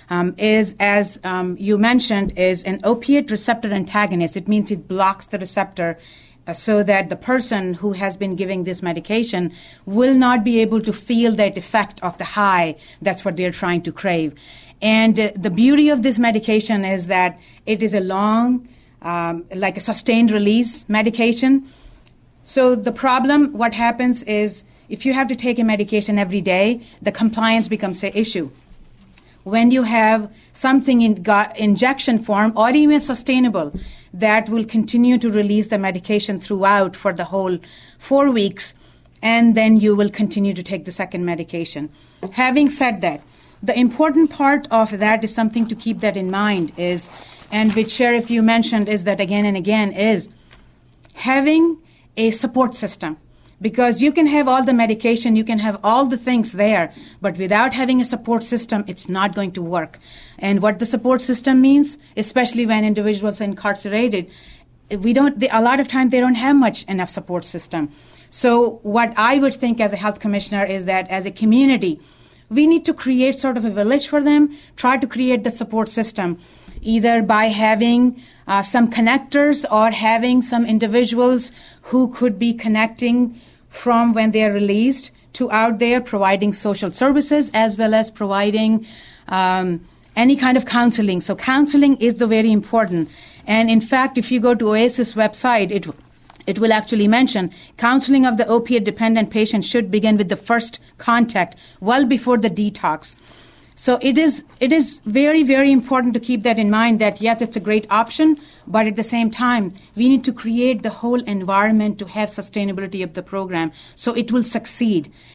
is, as you mentioned, is an opiate receptor antagonist. It means it blocks the receptor so that the person who has been giving this medication will not be able to feel that effect of the high. That's what they're trying to crave. And the beauty of this medication is that it is a long, like a sustained release medication. So the problem, what happens is, if you have to take a medication every day, the compliance becomes an issue. When you have something in injection form or even sustainable that will continue to release the medication throughout for the whole 4 weeks, and then you will continue to take the second medication. Having said that, the important part of that is something to keep that in mind is, and which Sheriff you mentioned is that again and again, is having a support system. Because you can have all the medication, you can have all the things there, but without having a support system, it's not going to work. And what the support system means, especially when individuals are incarcerated, a lot of times they don't have much enough support system. So what I would think as a health commissioner is that as a community, we need to create sort of a village for them, try to create the support system, either by having some connectors or having some individuals who could be connecting from when they are released to out there, providing social services as well as providing any kind of counseling. So counseling is the very important. And in fact, if you go to OASIS website, it will actually mention counseling of the opiate-dependent patient should begin with the first contact well before the detox. So it is very, very important to keep that in mind that, yes, it's a great option, but at the same time, we need to create the whole environment to have sustainability of the program so it will succeed.